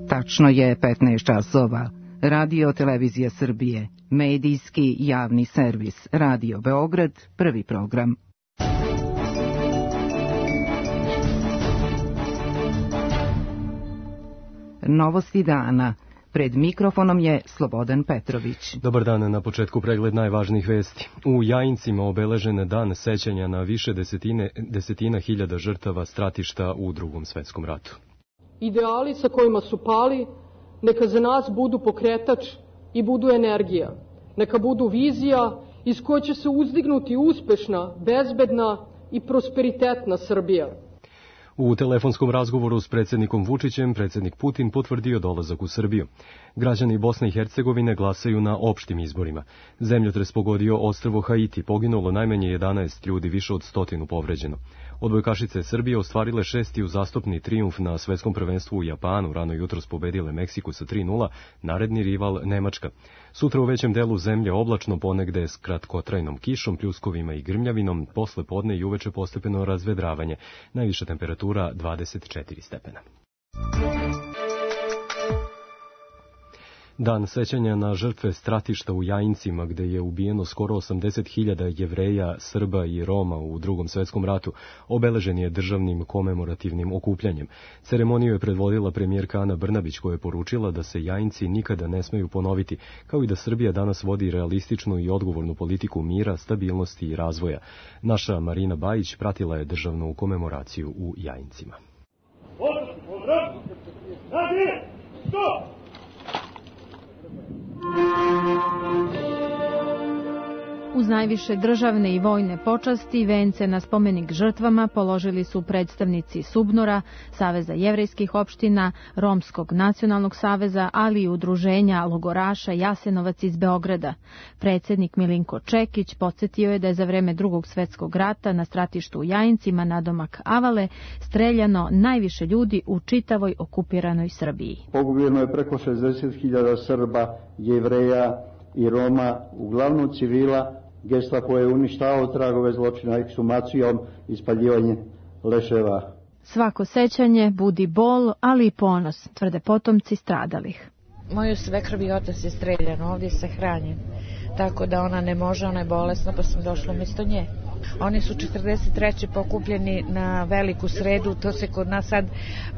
Tačno je 15 časova. Radio Televizija Srbije, medijski javni servis, Radio Beograd, prvi program. Novosti dana. Pred mikrofonom je Slobodan Petrović. Dobar dan, na početku pregled najvažnijih vesti. U Jajincima obeležen dan sećanja na više desetina hiljada žrtava stratišta u Drugom svetskom ratu. Ideali sa kojima su pali, neka za nas budu pokretač i budu energija. Neka budu vizija iz koje će se uzdignuti uspešna, bezbedna i prosperitetna Srbija. U telefonskom razgovoru s predsjednikom Vučićem, predsjednik Putin potvrdio dolazak u Srbiju. Građani Bosne i Hercegovine glasaju na opštim izborima. Zemljotres pogodio ostrvo Haiti, poginulo najmanje 11 ljudi, više od 100 povređeno. Odbojkašice Srbije ostvarile 6. uzastopni trijumf na svetskom prvenstvu u Japanu, rano jutros pobedile Meksiku sa 3:0, naredni rival Nemačka. Sutra u većem delu zemlje oblačno, ponegde s kratkotrajnom kišom, pljuskovima i grmljavinom, posle podne i uveče postepeno razvedravanje. Najviša temperatura 24 stepena. Dan sećanja na žrtve stratišta u Jajincima, gde je ubijeno skoro 80.000 Jevreja, Srba i Roma u Drugom svetskom ratu, obeležen je državnim komemorativnim okupljanjem. Ceremoniju je predvodila premijerka Ana Brnabić, koja je poručila da se Jajinci nikada ne smeju ponoviti, kao i da Srbija danas vodi realističnu i odgovornu politiku mira, stabilnosti i razvoja. Naša Marina Bajić pratila je državnu komemoraciju u Jajincima. Uz najviše državne i vojne počasti vence na spomenik žrtvama položili su predstavnici Subnora, Saveza jevrejskih opština, Romskog nacionalnog saveza, ali i udruženja logoraša Jasenovac iz Beograda. Predsjednik Milinko Čekić podsjetio je da je za vreme Drugog svjetskog rata na stratištu u Jajincima nadomak Avale streljano najviše ljudi u čitavoj okupiranoj Srbiji. Pogubljeno je preko 60.000 Srba, Jevreja i Roma, uglavnom civila. Gestapo je uništavao tragove zločina ekshumacijom i spaljivanjem leševa. Svako sećanje budi bol, ali i ponos, tvrde potomci stradalih. Moju svekrv i otac je streljan, ovdje se hranjen, tako da ona ne može, ona je bolesna, pa sam došla umjesto nje. Oni su 43. pokupljeni na Veliku sredu, to se kod nas sad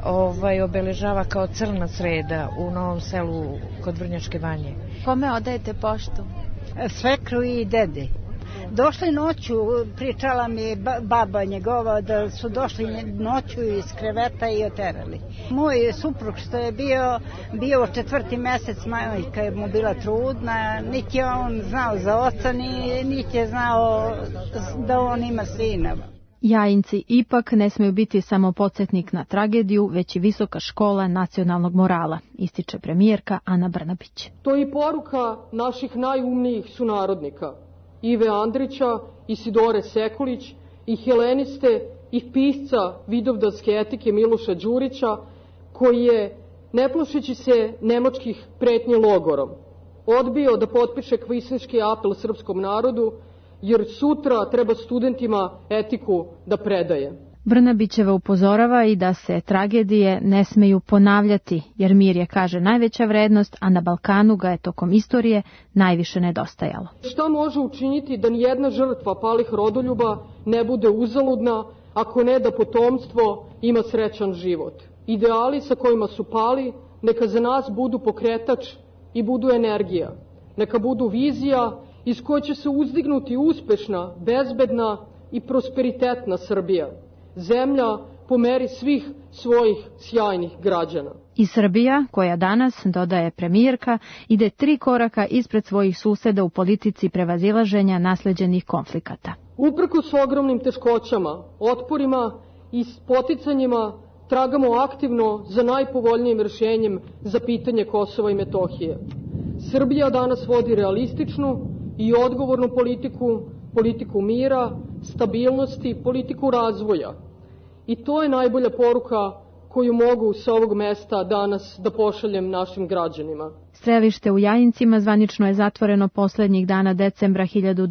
obeležava kao crna sreda u Novom Selu kod Vrnjačke Banje. Kome odajete poštu? Svekru i dedi. Došli noću, pričala mi baba njegova da su došli noću iz kreveta i oterali. Moj suprug što je bio 4. mjesec, majka je mu bila trudna, niti je on znao za oca, niti je znao da on ima sina. Jajinci ipak ne smiju biti samo podsjetnik na tragediju, već i visoka škola nacionalnog morala, ističe premijerka Ana Brnabić. To je i poruka naših najumnijih sunarodnika, Ive Andrića, Isidore Sekulić, i heleniste i pisca vidovdanske etike Miloša Đurića, koji je, ne plašeći se nemačkih pretnji logorom, odbio da potpiše kvislingški apel srpskom narodu, jer sutra treba studentima etiku da predaje. Brnabićeva upozorava i da se tragedije ne smeju ponavljati, jer mir je, kaže, najveća vrednost, a na Balkanu ga je tokom istorije najviše nedostajalo. Šta može učiniti da nijedna žrtva palih rodoljuba ne bude uzaludna, ako ne da potomstvo ima srećan život? Ideali sa kojima su pali, neka za nas budu pokretač i budu energija. Neka budu vizija iz koje će se uzdignuti uspešna, bezbedna i prosperitetna Srbija. Zemlja po meri svih svojih sjajnih građana. I Srbija, koja danas, dodaje premijerka, ide 3 koraka ispred svojih suseda u politici prevazilaženja nasleđenih konflikata. Uprkos ogromnim teškoćama, otporima i poticanjima tragamo aktivno za najpovoljnijim rješenjem za pitanje Kosova i Metohije. Srbija danas vodi realističnu i odgovornu politiku mira, stabilnosti, politiku razvoja. I to je najbolja poruka koju mogu sa ovog mesta danas da pošaljem našim građanima. Strelište u Jajincima zvanično je zatvoreno poslednjih dana decembra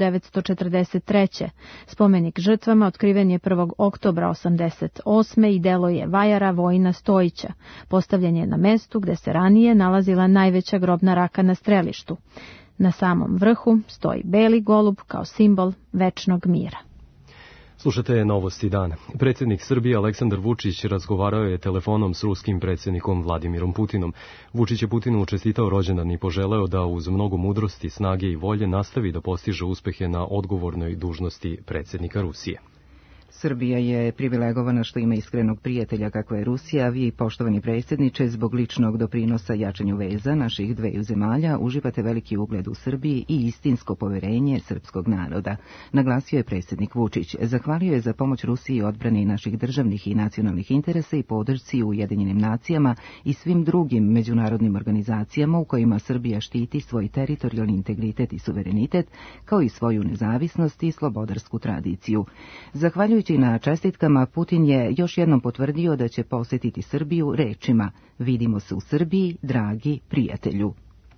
1943. Spomenik žrtvama otkriven je 1. oktobra 1988. i delo je vajara Vojina Stojića. Postavljen je na mestu gde se ranije nalazila najveća grobna raka na strelištu. Na samom vrhu stoji beli golub kao simbol večnog mira. Slušate Novosti dana. Predsjednik Srbije Aleksandar Vučić razgovarao je telefonom s ruskim predsjednikom Vladimirom Putinom. Vučić je Putinu čestitao rođendan i poželeo da uz mnogo mudrosti, snage i volje nastavi da postiže uspehe na odgovornoj dužnosti predsjednika Rusije. Srbija je privilegovana što ima iskrenog prijatelja kako je Rusija. Vi, poštovani predsjedniče, zbog ličnog doprinosa jačanju veza naših dveju zemalja uživate veliki ugled u Srbiji i istinsko poverenje srpskog naroda, naglasio je predsjednik Vučić. Zahvalio je za pomoć Rusiji odbrani naših državnih i nacionalnih interesa i podršci u Ujedinjenim nacijama i svim drugim međunarodnim organizacijama u kojima Srbija štiti svoj teritorijalni integritet i suverenitet, kao i svoju nezavisnost i slobodarsku tradiciju. Zahvaljujući na čestitkama, Putin je još jednom potvrdio da će posjetiti Srbiju rečima: vidimo se u Srbiji, dragi prijatelju.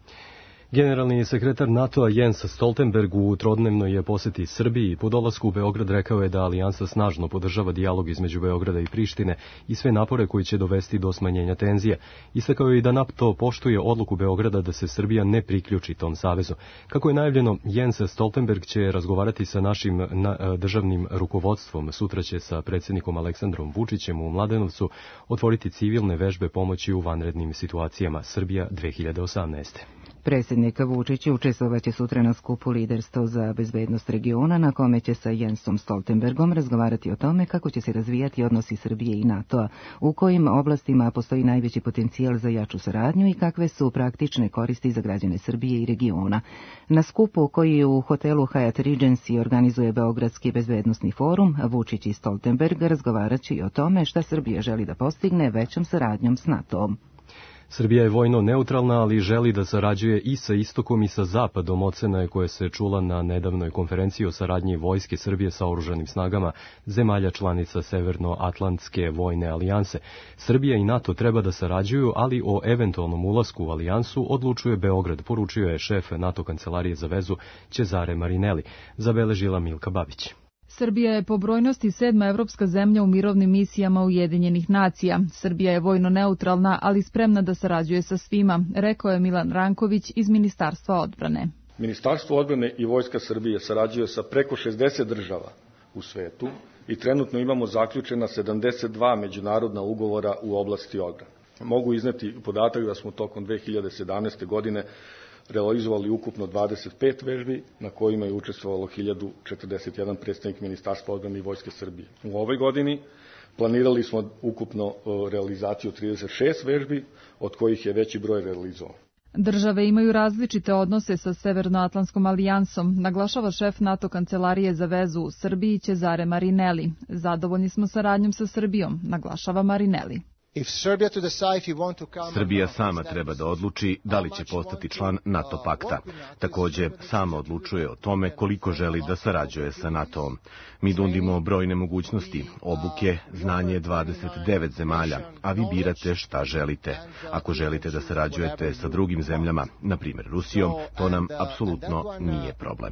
Generalni sekretar NATO-a Jens Stoltenberg u trodnevnoj je posjeti Srbiji i po dolasku u Beograd rekao je da alijansa snažno podržava dijalog između Beograda i Prištine i sve napore koji će dovesti do smanjenja tenzija. Istakao je i da NATO poštuje odluku Beograda da se Srbija ne priključi tom savezu. Kako je najavljeno, Jens Stoltenberg će razgovarati sa našim državnim rukovodstvom. Sutra će sa predsjednikom Aleksandrom Vučićem u Mladenovcu otvoriti civilne vežbe pomoći u vanrednim situacijama Srbija 2018. Predsjednik Vučić učestvovaće sutra na skupu Liderstvo za bezbednost regiona, na kome će sa Jensom Stoltenbergom razgovarati o tome kako će se razvijati odnosi Srbije i NATO-a, u kojim oblastima postoji najveći potencijal za jaču saradnju i kakve su praktične koristi za građane Srbije i regiona. Na skupu koji u hotelu Hyatt Regency organizuje Beogradski bezbednosni forum, Vučić i Stoltenberg razgovarat će i o tome šta Srbija želi da postigne većom saradnjom s NATO-om. Srbija je vojno neutralna, ali želi da sarađuje i sa istokom i sa zapadom, ocena je koja se čula na nedavnoj konferenciji o saradnji vojske Srbije sa oružanim snagama zemalja članica Severnoatlantske vojne alijanse. Srbija i NATO treba da sarađuju, ali o eventualnom ulasku u alijansu odlučuje Beograd, poručio je šef NATO kancelarije za vezu Cesare Marinelli, zabeležila Milka Babić. Srbija je po brojnosti 7. evropska zemlja u mirovnim misijama Ujedinjenih nacija. Srbija je vojno neutralna, ali spremna da sarađuje sa svima, rekao je Milan Ranković iz Ministarstva odbrane. Ministarstvo odbrane i Vojska Srbije sarađuje sa preko 60 država u svetu i trenutno imamo zaključena 72 međunarodna ugovora u oblasti odbrane. Mogu izneti podatak da smo tokom 2017. godine realizovali ukupno 25 vežbi na kojima je učestvovalo 1041 predstavnik Ministarstva odbrane i Vojske Srbije. U ovoj godini planirali smo ukupno realizaciju 36 vežbi, od kojih je veći broj realizovan. Države imaju različite odnose sa Severnoatlantskom alijansom, naglašava šef NATO kancelarije za vezu u Srbiji Cesare Marinelli. Zadovoljni smo saradnjom sa Srbijom, naglašava Marinelli. Srbija sama treba da odluči da li će postati član NATO pakta. Također, sama odlučuje o tome koliko želi da sarađuje sa NATO-om. Mi nudimo brojne mogućnosti, obuke, znanje 29 zemalja, a vi birate šta želite. Ako želite da sarađujete sa drugim zemljama, na primjer Rusijom, to nam apsolutno nije problem.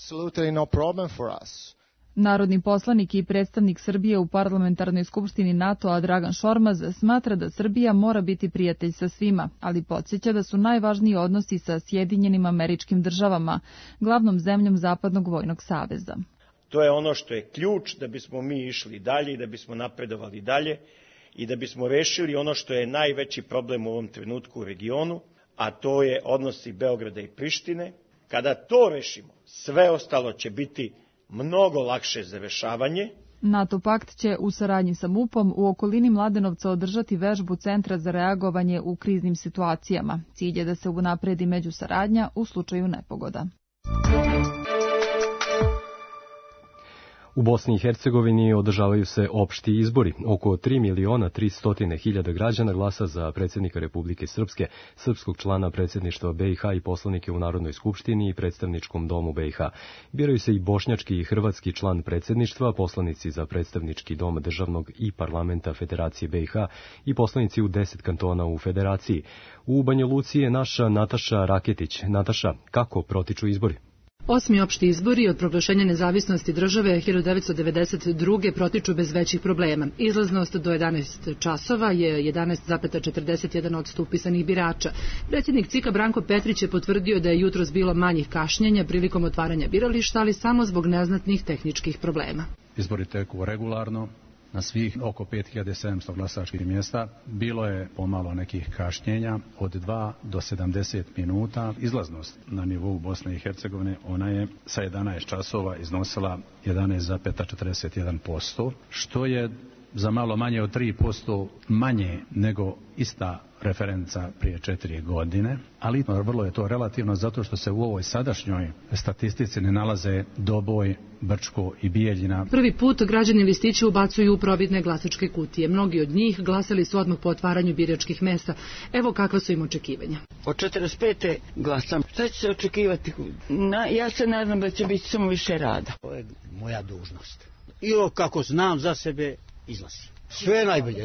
Narodni poslanik i predstavnik Srbije u parlamentarnoj skupštini NATO-a Dragan Šormaz smatra da Srbija mora biti prijatelj sa svima, ali podsjeća da su najvažniji odnosi sa Sjedinjenim Američkim Državama, glavnom zemljom Zapadnog vojnog saveza. To je ono što je ključ da bismo mi išli dalje i da bismo napredovali dalje i da bismo rešili ono što je najveći problem u ovom trenutku u regionu, a to je odnosi Beograda i Prištine. Kada to rešimo, sve ostalo će biti mnogo lakše za rešavanje. NATO pakt će u saradnji sa MUP-om u okolini Mladenovca održati vežbu Centra za reagovanje u kriznim situacijama. Cilj je da se unapredi međusaradnja u slučaju nepogoda. U Bosni i Hercegovini održavaju se opšti izbori. Oko 3.300.000 građana glasa za predsjednika Republike Srpske, srpskog člana predsjedništva BiH i poslanike u Narodnoj skupštini i predstavničkom domu BiH. Biraju se i bošnjački i hrvatski član predsjedništva, poslanici za predstavnički dom državnog i parlamenta Federacije BiH i poslanici u 10 kantona u Federaciji. U Banja Luci je naša Nataša Raketić. Nataša, kako protiču izbori? Osmi opšti izbori od proglašenja nezavisnosti države 1992. protiču bez većih problema. Izlaznost do 11 časova je 11,41% upisanih birača. Predsjednik CIK-a Branko Petrić je potvrdio da je jutros bilo manjih kašnjenja prilikom otvaranja birališta, ali samo zbog neznatnih tehničkih problema. Izbori teku regularno. Na svih oko 5700 glasačkih mjesta bilo je pomalo nekih kašnjenja od 2 do 70 minuta. Izlaznost na nivou Bosne i Hercegovine, ona je sa 11 časova iznosila 11,41%, što je za malo manje od 3% manje nego ista referenca prije 4 godine, ali vrlo je to relativno zato što se u ovoj sadašnjoj statistici ne nalaze Doboj, Brčko i Bijeljina. Prvi put građani listiće ubacuju u probitne glasačke kutije. Mnogi od njih glasali su odmah po otvaranju biračkih mesta. Evo kakva su im očekivanja. Od 45. glasam. Šta će se očekivati? Ja se nadam da će biti samo više rada. To je moja dužnost. I kako znam za sebe, izlazim. Sve najbolje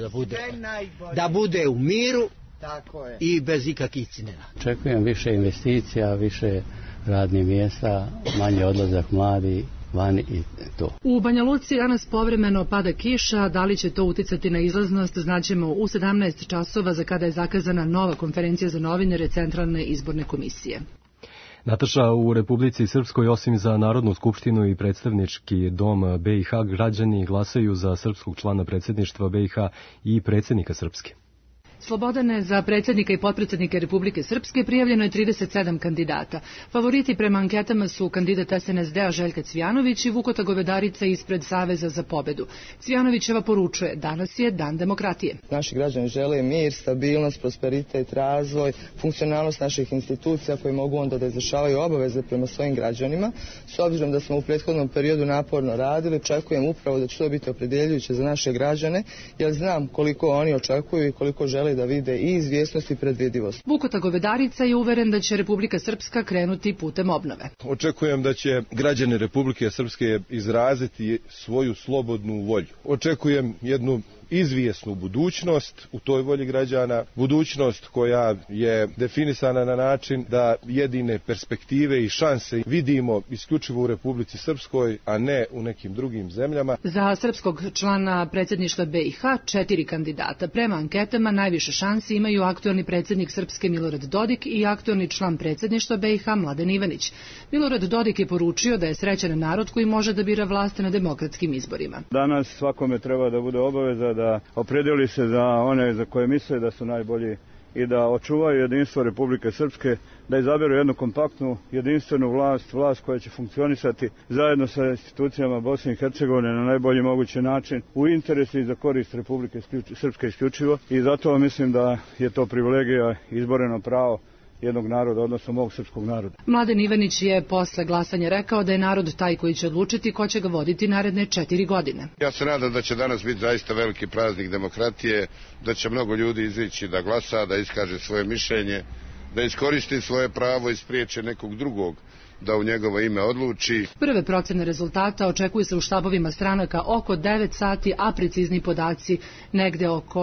da bude u miru. Tako je. I bez ikakvih cinena. Očekujem više investicija, više radnih mjesta, manje odlazak mladi vani i to. U Banja Luci danas povremeno pada kiša, da li će to uticati na izlaznost, znaćemo u 17 časova za kada je zakazana nova konferencija za novinare Centralne izborne komisije. Nataša, u Republici Srpskoj osim za Narodnu skupštinu i predstavnički dom BiH građani glasaju za srpskog člana predsjedništva BiH i predsjednika Srpske. Slobodane, za predsjednika i potpredsjednike Republike Srpske prijavljeno je 37 kandidata. Favoriti prema anketama su kandidat SNSD-a Željka Cvijanović i Vukota Govedarica ispred Saveza za pobedu. Cvijanovićeva poručuje, danas je dan demokratije. Naši građani žele mir, stabilnost, prosperitet, razvoj, funkcionalnost naših institucija koje mogu onda da izvršavaju obaveze prema svojim građanima. S obzirom da smo u prethodnom periodu naporno radili, očekujem upravo da će to biti opredjeljujuće za naše građane, jer znam koliko oni očekuju i koliko žele da vide i izvjesnost i predvidivost. Vukota Govedarica je uveren da će Republika Srpska krenuti putem obnove. Očekujem da će građani Republike Srpske izraziti svoju slobodnu volju. Očekujem jednu izvjesnu budućnost u toj volji građana, budućnost koja je definisana na način da jedine perspektive i šanse vidimo isključivo u Republici Srpskoj, a ne u nekim drugim zemljama. Za srpskog člana predsjedništva BiH 4 kandidata. Prema anketama najviše šansi imaju aktuelni predsjednik Srpske Milorad Dodik i aktuelni član predsjedništva BiH Mladen Ivanić. Milorad Dodik je poručio da je srećan narod koji može da bira vlast na demokratskim izborima. Danas svakome treba da bude obaveza da opredeli se za one za koje misle da su najbolji i da očuvaju jedinstvo Republike Srpske, da izaberu jednu kompaktnu, jedinstvenu vlast koja će funkcionisati zajedno sa institucijama Bosne i Hercegovine na najbolji mogući način u interesu i za korist Republike Srpske isključivo. I zato mislim da je to privilegija, izboreno pravo jednog naroda, odnosno mog srpskog naroda. Mladen Ivanić je posle glasanja rekao da je narod taj koji će odlučiti ko će ga voditi naredne 4 godine. Ja se nadam da će danas biti zaista veliki praznik demokratije, da će mnogo ljudi izići da glasa, da iskaže svoje mišljenje, da iskoristi svoje pravo i spriječe nekog drugog da u njegovo ime odluči. Prve procene rezultata očekuju se u štabovima stranaka oko 9 sati, a precizni podaci negde oko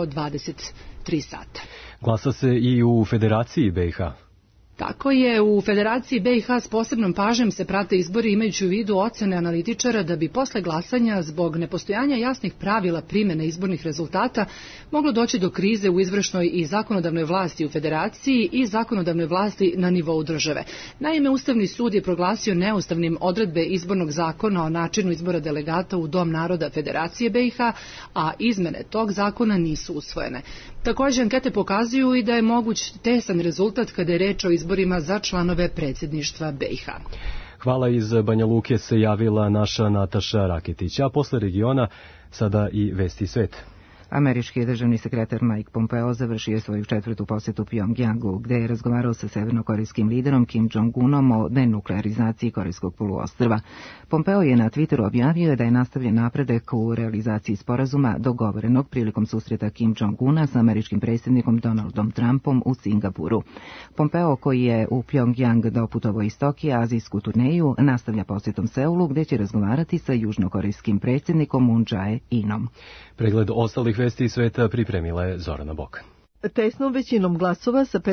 23 sata. Glasa se i u Federaciji BiH. Tako je, u Federaciji BiH s posebnom pažnjom se prate izbori imajući u vidu ocene analitičara da bi posle glasanja zbog nepostojanja jasnih pravila primjene izbornih rezultata moglo doći do krize u izvršnoj i zakonodavnoj vlasti u Federaciji i zakonodavnoj vlasti na nivou države. Naime, Ustavni sud je proglasio neustavnim odredbe izbornog zakona o načinu izbora delegata u Dom naroda Federacije BiH, a izmene tog zakona nisu usvojene. Također, ankete pokazuju i da je moguć tesan rezultat kada je reč o izborima za članove predsjedništva BiH. Hvala, iz Banja Luke se javila naša Nataša Raketić, a posle regiona sada i vesti sveta. Američki državni sekretar Mike Pompeo završio je svoju 4. posjetu Pjongjangu, gde je razgovarao sa severnokorejskim liderom Kim Jong-unom o denuklearizaciji Korejskog poluostrva. Pompeo je na Twitteru objavio da je nastavljen napredak u realizaciji sporazuma dogovorenog prilikom susreta Kim Jong-una sa američkim predsjednikom Donaldom Trumpom u Singapuru. Pompeo, koji je u Pjongjang doputovao iz Tokija azijsku turneju, nastavlja posjetom Seulu, gde će razgovarati sa južnokorejskim predsjednikom Moon Jae-inom. Pregled ostalih vesti iz sveta pripremila je Zorana Bokan. Tesnom većinom glasova sa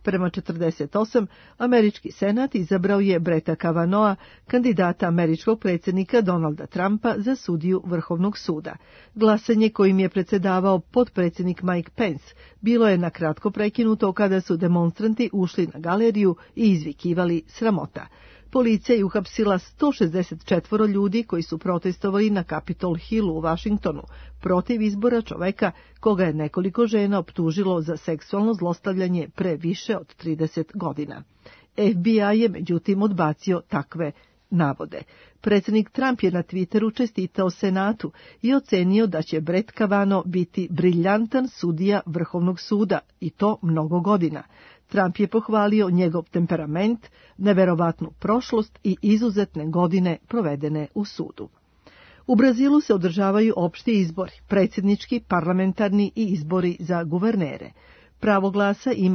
50:48 američki senat izabrao je Bretta Kavanagha, kandidata američkog predsjednika Donalda Trumpa za sudiju Vrhovnog suda. Glasanje kojim je predsjedavao potpredsjednik Mike Pence bilo je na kratko prekinuto kada su demonstranti ušli na galeriju i izvikivali sramota. Policija je uhapsila 164 ljudi koji su protestovali na Capitol Hillu u Washingtonu protiv izbora čoveka koga je nekoliko žena optužilo za seksualno zlostavljanje pre više od 30 godina. FBI je međutim odbacio takve navode. Predsjednik Trump je na Twitteru čestitao Senatu i ocenio da će Brett Kavanaugh biti briljantan sudija Vrhovnog suda i to mnogo godina. Trump je pohvalio njegov temperament, neverovatnu prošlost i izuzetne godine provedene u sudu. U Brazilu se održavaju opšti izbori, predsjednički, parlamentarni i izbori za guvernere. Pravo glasa ima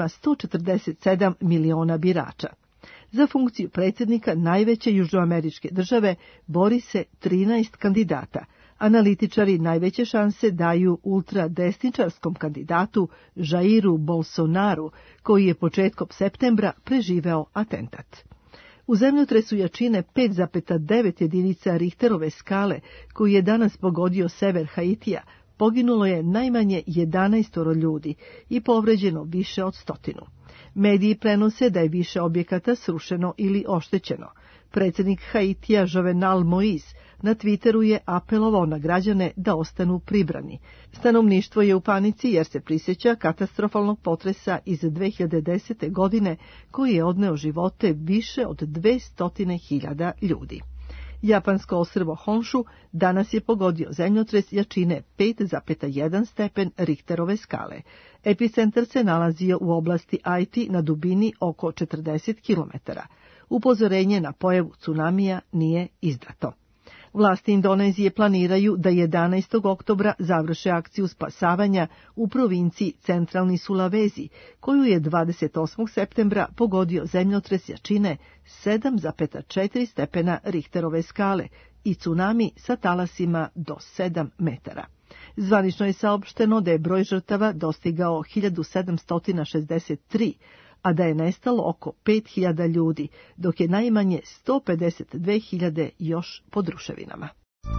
147 miliona birača. Za funkciju predsjednika najveće južnoameričke države bori se 13 kandidata. Analitičari najveće šanse daju ultradesničarskom kandidatu Jairu Bolsonaru, koji je početkom septembra preživeo atentat. U zemljotresu jačine 5,9 jedinica Richterove skale, koji je danas pogodio sever Haitija, poginulo je najmanje 11 ljudi i povređeno više od 100. Mediji prenose da je više objekata srušeno ili oštećeno. Predsjednik Haitija Jovenel Moïse na Twitteru je apelovao na građane da ostanu pribrani. Stanovništvo je u panici jer se prisjeća katastrofalnog potresa iz 2010. godine koji je odneo živote više od 200.000 ljudi. Japansko ostrvo Honshu danas je pogodio zemljotres jačine 5,1 stepen Richterove skale. Epicentar se nalazio u oblasti Aichi na dubini oko 40 km. Upozorenje na pojavu tsunamija nije izdato. Vlasti Indonezije planiraju da 11. oktobra završe akciju spasavanja u provinciji Centralni Sulawesi, koju je 28. septembra pogodio zemljotres jačine 7,4 stepena Richterove skale i tsunami sa talasima do 7 metara. Zvanično je saopšteno da je broj žrtava dostigao 1763, a da je nestalo oko 5.000 ljudi, dok je najmanje 152.000 još pod ruševinama.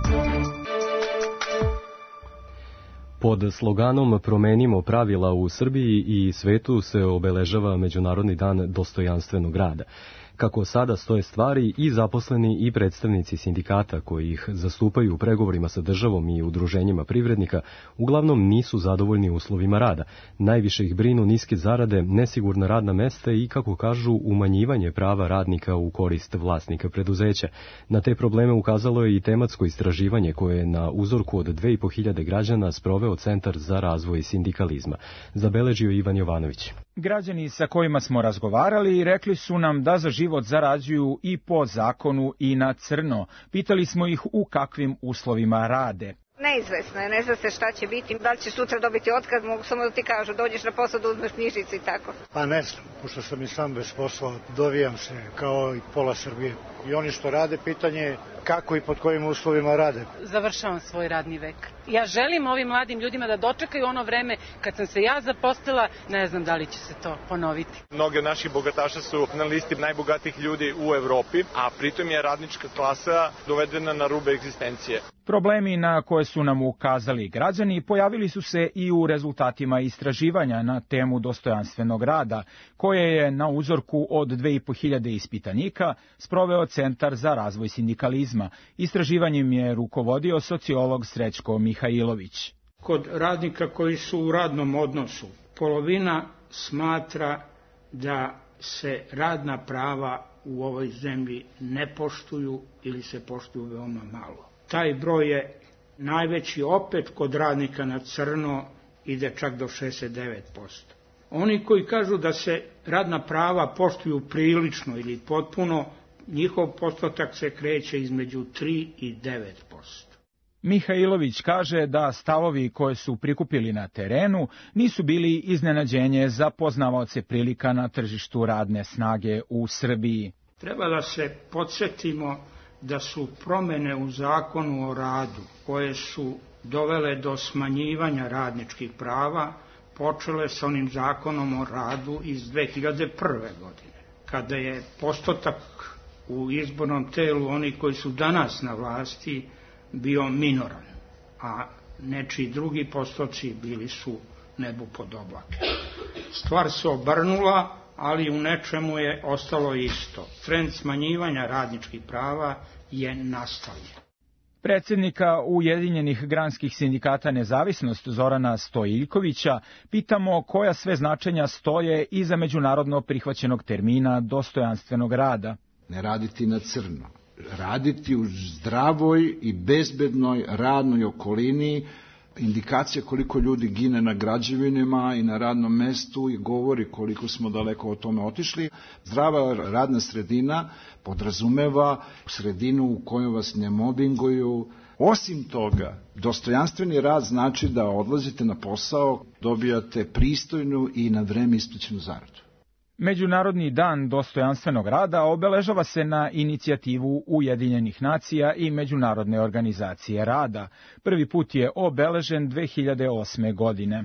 Pod sloganom Promenimo pravila u Srbiji i svetu se obeležava Međunarodni dan dostojanstvenog rada. Kako sada stoje stvari, i zaposleni i predstavnici sindikata koji ih zastupaju u pregovorima sa državom i udruženjima privrednika uglavnom nisu zadovoljni uslovima rada. Najviše ih brinu niske zarade, nesigurna radna mesta i, kako kažu, umanjivanje prava radnika u korist vlasnika preduzeća. Na te probleme ukazalo je i tematsko istraživanje koje je na uzorku od 2.500 građana sproveo Centar za razvoj sindikalizma. Zabeležio Ivan Jovanović. Građani sa kojima smo razgovarali rekli su nam da za život zarađuju i po zakonu i na crno. Pitali smo ih u kakvim uslovima rade. Neizvesno je, ne zna se šta će biti, da li će sutra dobiti otkaz, mogu samo da ti kažu, dođeš na posao da uzmeš knjižicu i tako. Pa ne znam, pošto sam i sam bez posla, dovijam se kao i pola Srbije. I oni što rade, pitanje je kako i pod kojim uslovima rade. Završavam svoj radni vek. Ja želim ovim mladim ljudima da dočekaju ono vreme kad sam se ja zaposlila, ne znam da li će se to ponoviti. Mnogi od naših bogataša su na listi najbogatijih ljudi u Evropi, a pritom je radnička klasa dovedena na rub egzistencije. Problemi na koje su nam ukazali građani pojavili su se i u rezultatima istraživanja na temu dostojanstvenog rada, koje je na uzorku od 2.500 ispitanika sproveo Centar za razvoj sindikalizma. Istraživanjem je rukovodio sociolog Srećko Mihajlović. Kod radnika koji su u radnom odnosu, polovina smatra da se radna prava u ovoj zemlji ne poštuju ili se poštuju veoma malo. Taj broj je Najveći opet kod radnika na crno ide čak do 69%. Oni koji kažu da se radna prava poštuju prilično ili potpuno, njihov postotak se kreće između 3 i 9%. Mihajlović kaže da stavovi koje su prikupili na terenu nisu bili iznenađenje za poznavaoce prilika na tržištu radne snage u Srbiji. Treba da se podsjetimo da su promene u zakonu o radu, koje su dovele do smanjivanja radničkih prava, počele sa onim zakonom o radu iz 2001. godine, kada je postotak u izbornom telu onih koji su danas na vlasti bio minoran, a nečiji drugi postoci bili su nebu pod oblake. Stvar se obrnula, ali u nečemu je ostalo isto. Trend smanjivanja radničkih prava je nastavljen. Predsjednika Ujedinjenih granskih sindikata Nezavisnost Zorana Stojiljkovića pitamo koja sve značenja stoje iza međunarodno prihvaćenog termina dostojanstvenog rada. Ne raditi na crno, raditi u zdravoj i bezbednoj radnoj okolini. Indikacija koliko ljudi gine na građevinama i na radnom mestu i govori koliko smo daleko od tome otišli. Zdrava radna sredina podrazumeva sredinu u kojoj vas ne mobinguju. Osim toga, dostojanstveni rad znači da odlazite na posao, dobijate pristojnu i na vreme isplaćenu zaradu. Međunarodni dan dostojanstvenog rada obeležava se na inicijativu Ujedinjenih nacija i Međunarodne organizacije rada. Prvi put je obeležen 2008. godine.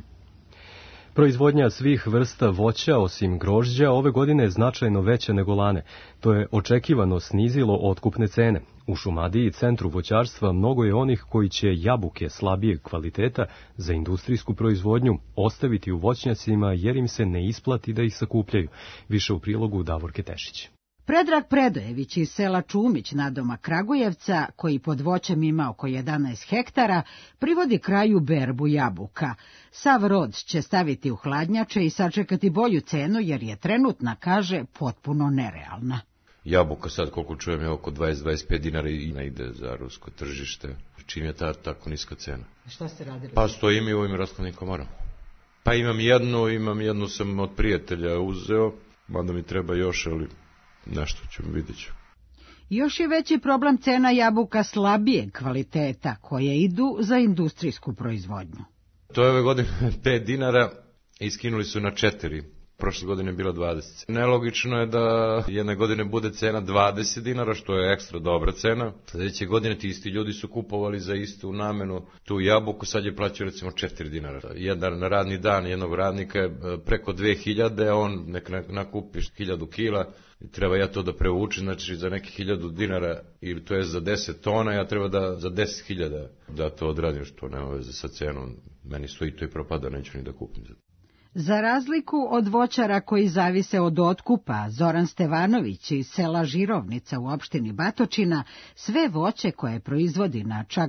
Proizvodnja svih vrsta voća, osim grožđa, ove godine je značajno veća nego lane. To je očekivano snizilo otkupne cene. U Šumadiji, centru voćarstva, mnogo je onih koji će jabuke slabijeg kvaliteta za industrijsku proizvodnju ostaviti u voćnjacima jer im se ne isplati da ih sakupljaju. Više u prilogu Davorke Tešić. Predrag Predojević iz sela Čumić nadomak Kragujevca, koji pod voćem ima oko 11 hektara, privodi kraju berbu jabuka. Sav rod će staviti u hladnjače i sačekati bolju cenu jer je trenutna, kaže, potpuno nerealna. Jabuka sad, koliko čujem, je oko 20-25 dinara i ne ide za rusko tržište. Čim je ta tako niska cena? Šta ste radili? Pa stojim i u ovim rastlovnim komorama. Pa imam jednu sam od prijatelja uzeo, mada mi treba još, ali nešto ćemo, vidjet ću. Još je veći problem cena jabuka slabijeg kvaliteta, koje idu za industrijsku proizvodnju. To je ove godine 5 dinara i skinuli su na 4. Prošle godine je bila 20. Nelogično je da jedne godine bude cena 20 dinara, što je ekstra dobra cena. Sljedeće godine ti isti ljudi su kupovali za istu namenu tu jabuku, sad je plaćao recimo 4 dinara. Jedan radni dan jednog radnika je preko 2000, on nek nakupi 1000 kila, treba ja to da prevučem, znači za neki 1000 dinara, ili to je za 10 tona, ja treba da za 10.000 da to odradim, što nema veze sa cenom. Meni stoji to i propada, neću ni da kupim za to. Za razliku od voćara koji zavise od otkupa, Zoran Stevanović iz sela Žirovnica u opštini Batočina sve voće koje proizvodi na čak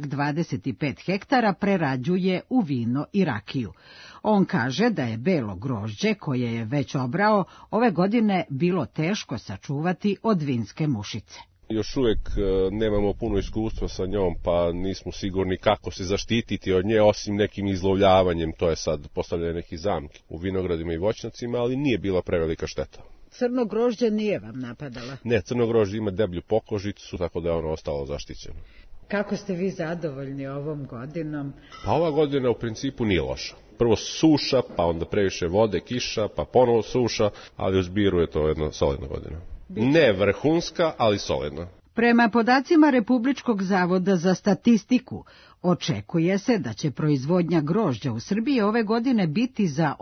25 hektara prerađuje u vino i rakiju. On kaže da je belo grožđe, koje je već obrao, ove godine bilo teško sačuvati od vinske mušice. Još uvijek nemamo puno iskustva sa njom, pa nismo sigurni kako se zaštititi od nje, osim nekim izlovljavanjem, to je sad postavljanje nekih zamki u vinogradima i voćnjacima, ali nije bila prevelika šteta. Crno grožđe nije vam napadala? Ne, crno grožđe ima deblju pokožicu, tako da je ono ostalo zaštićeno. Kako ste vi zadovoljni ovom godinom? Pa ova godina u principu nije loša. Prvo suša, pa onda previše vode, kiša, pa ponovo suša, ali u zbiru je to jedna solidna godina. Ne vrhunska, ali solidna. Prema podacima Republičkog zavoda za statistiku, očekuje se da će proizvodnja grožđa u Srbiji ove godine biti za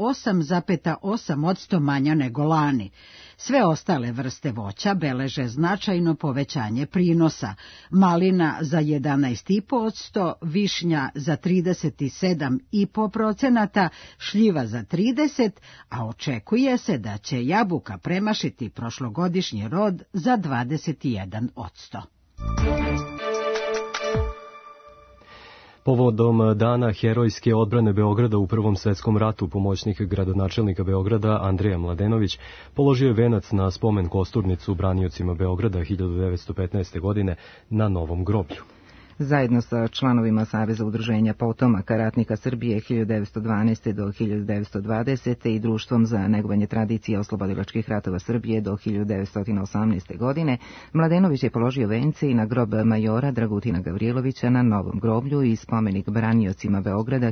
8,8% manja nego lani. Sve ostale vrste voća beleže značajno povećanje prinosa. Malina za 11,5%, višnja za 37,5%, šljiva za 30%, a očekuje se da će jabuka premašiti prošlogodišnji rod za 21%. Povodom dana herojske odbrane Beograda u Prvom svetskom ratu, pomoćnik gradonačelnika Beograda Andreja Mladenović položio je venac na spomen kosturnicu braniocima Beograda 1915. godine na Novom groblju. Zajedno sa članovima Saveza udruženja potomaka ratnika Srbije 1912. do 1920. i Društvom za negovanje tradicije oslobodilačkih ratova Srbije do 1918. godine, Mladenović je položio vence i na grob majora Dragutina Gavrilovića na Novom groblju i spomenik braniocima Beograda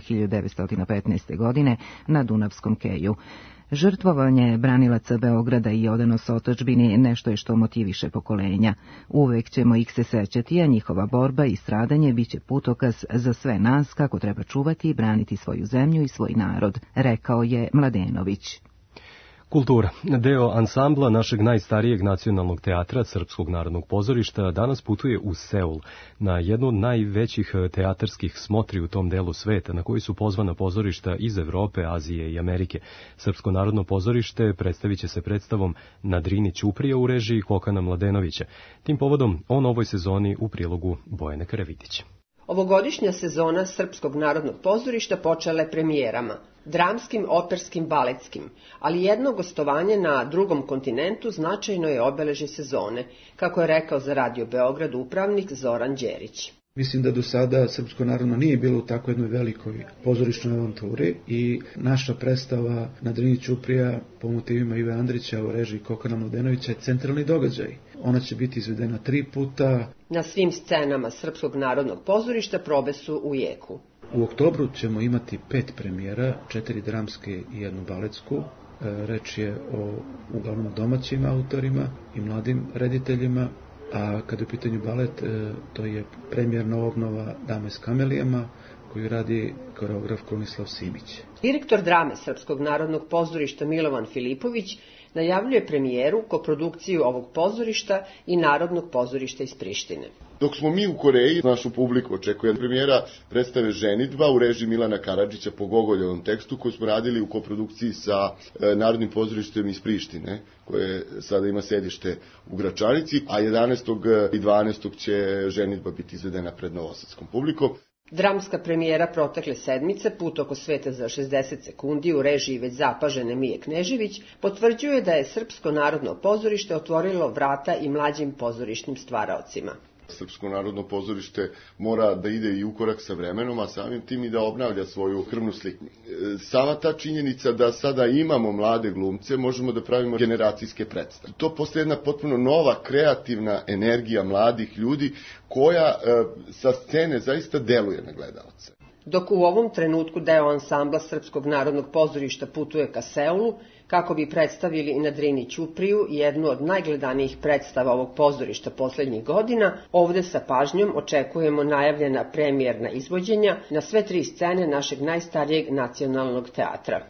1915. godine na Dunavskom keju. Žrtvovanje branilaca Beograda i odanost otadžbini nešto je što motiviše pokolenja. Uvek ćemo ih se sećati, a njihova borba i stradanje biće putokaz za sve nas kako treba čuvati i braniti svoju zemlju i svoj narod, rekao je Mladenović. Kultura. Deo ansambla našeg najstarijeg nacionalnog teatra, Srpskog narodnog pozorišta, danas putuje u Seul, na jednu od najvećih teatarskih smotri u tom delu sveta, na koji su pozvana pozorišta iz Evrope, Azije i Amerike. Srpsko narodno pozorište predstavit će se predstavom Na Drini Ćuprija u režiji Kokana Mladenovića. Tim povodom o novoj sezoni u prilogu Bojane Karavitića. Ovogodišnja sezona Srpskog narodnog pozorišta počela je premijerama, dramskim, operskim, baletskim, ali jedno gostovanje na drugom kontinentu značajno je obeležje sezone, kako je rekao za Radio Beograd upravnik Zoran Đerić. Mislim da do sada Srpsko narodno nije bilo u tako jednoj velikoj pozorišnoj avanturi i naša predstava Na Drini Ćuprija po motivima Ive Andrića u režiji Kokana Mladenovića je centralni događaj. Ona će biti izvedena 3 puta. Na svim scenama Srpskog narodnog pozorišta probe su u jeku. U oktobru ćemo imati 5 premijera, 4 dramske i 1 baletsku. Reč je o uglavnom domaćim autorima i mladim rediteljima. A kada je u pitanju balet, to je premijerna obnova Dame s kamelijama, koju radi koreograf Krunoslav Simić. Direktor drame Srpskog narodnog pozorišta Milovan Filipović najavljuje premijeru, koprodukciju ovog pozorišta i Narodnog pozorišta iz Prištine. Dok smo mi u Koreji, našu publiku očekuje premijera predstave Ženidba u režiji Milana Karadžića po Gogoljevom tekstu, koju smo radili u koprodukciji sa Narodnim pozorištem iz Prištine, koje sada ima sedište u Gračanici, a 11. i 12. će Ženidba biti izvedena pred novosadskom publikom. Dramska premijera protekle sedmice, Put oko sveta za 60 sekundi u režiji već zapažene Mije Knežević, potvrđuje da je Srpsko narodno pozorište otvorilo vrata i mlađim pozorišnim stvaraocima. Srpsko narodno pozorište mora da ide i u korak sa vremenom, a samim tim i da obnavlja svoju krvnu sliku. Sama ta činjenica da sada imamo mlade glumce, možemo da pravimo generacijske predstave. To postaje jedna potpuno nova kreativna energija mladih ljudi koja sa scene zaista deluje na gledalce. Dok u ovom trenutku deo ansambla Srpskog narodnog pozorišta putuje ka Seulu, kako bi predstavili i Na Drini Ćupriju, jednu od najgledanijih predstava ovog pozorišta poslednjih godina, ovde sa pažnjom očekujemo najavljena premijerna izvođenja na sve 3 scene našeg najstarijeg nacionalnog teatra.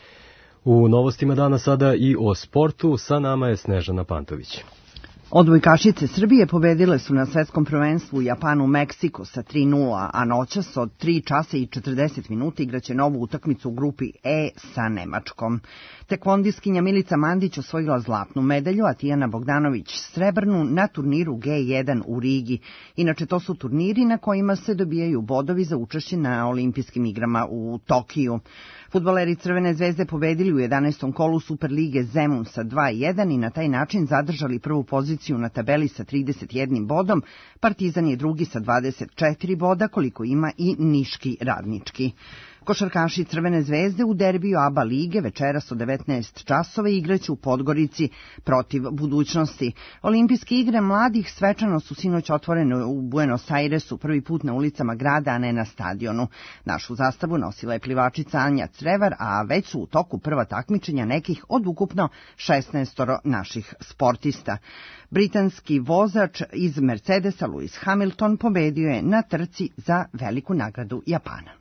U novostima dana sada i o sportu, sa nama je Snežana Pantović. Odbojkašice Srbije pobedile su na svetskom prvenstvu u Japanu Meksiko sa 3:0, a noćas od 3 časa i 40 minuta igraće novu utakmicu u grupi E sa Nemačkom. Tekvondiskinja Milica Mandić osvojila zlatnu medalju, a Tijana Bogdanović srebrnu na turniru G1 u Rigi. Inače, to su turniri na kojima se dobijaju bodovi za učešće na olimpijskim igrama u Tokiju. Fudbaleri Crvene zvezde pobedili u 11. kolu Superlige Zemun sa 2:1 i na taj način zadržali prvu poziciju na tabeli sa 31 bodom. Partizan je drugi sa 24 boda, koliko ima i Niški Radnički. Košarkaši Crvene zvezde u derbiju ABA lige večeras od 19 časova igraće u Podgorici protiv Budućnosti. Olimpijske igre mladih svečano su sinoć otvorene u Buenos Airesu, prvi put na ulicama grada, a ne na stadionu. Našu zastavu nosila je plivačica Anja Crevar, a već su u toku prva takmičenja nekih od ukupno 16 naših sportista. Britanski vozač iz Mercedesa Lewis Hamilton pobedio je na trci za veliku nagradu Japana.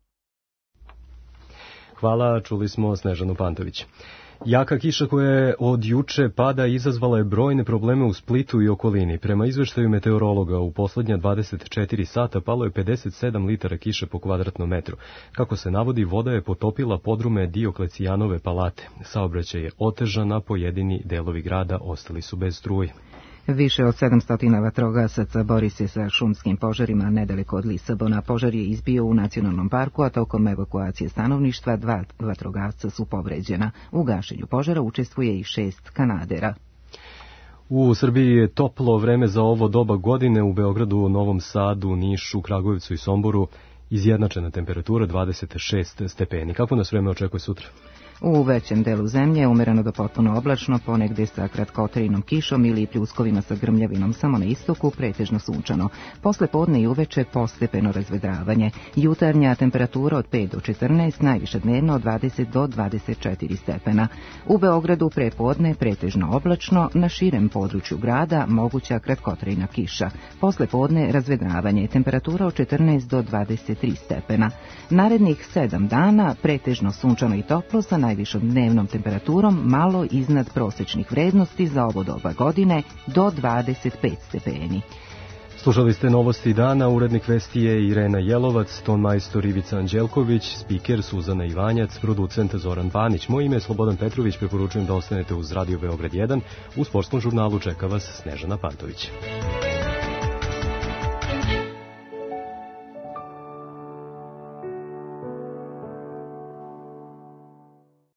Hvala, čuli smo Snežanu Pantović. Jaka kiša koja je od juče pada izazvala je brojne probleme u Splitu i okolini. Prema izveštaju meteorologa, u poslednja 24 sata palo je 57 litara kiše po kvadratnom metru. Kako se navodi, voda je potopila podrume Dioklecijanove palate. Saobraćaj je otežan, a pojedini delovi grada ostali su bez struje. Više od 700 vatrogasaca bori se sa šumskim požarima nedaleko od Lisabona. Požar je izbio u nacionalnom parku, a tokom evakuacije stanovništva 2 vatrogasca su povređena. U gašenju požara učestvuje i 6 Kanadera. U Srbiji je toplo vreme za ovo doba godine, u Beogradu, Novom Sadu, Nišu, Kragujevcu i Somboru izjednačena temperatura 26 stepeni. Kako nas vreme očekuje sutra? U većem delu zemlje umereno do potpuno oblačno, ponegde sa kratkotrajnom kišom ili pljuskovima sa grmljavinom, samo na istoku pretežno sunčano. Posle podne i uveče postepeno razvedravanje. Jutarnja temperatura od 5 do 14, najviše dnevno od 20 do 24 stepena. U Beogradu prepodne pretežno oblačno, na širem području grada moguća kratkotrajna kiša. Posle podne razvedravanje, temperatura od 14 do 23 stepena. Narednih 7 dana pretežno sunčano i toplo sa najvišom dnevnom temperaturom malo iznad prosečnih vrednosti za ovo doba godine do 25 stepeni. Slušali ste novosti dana, urednik vesti je Irena Jelovac, ton majstor Ivica Anđelković, spiker Suzana Ivanjac, producent Zoran Panić. Moje ime je Slobodan Petrović, preporučujem da ostanete uz Radio Beograd 1. U sportskom žurnalu čeka vas Snežana Pantović.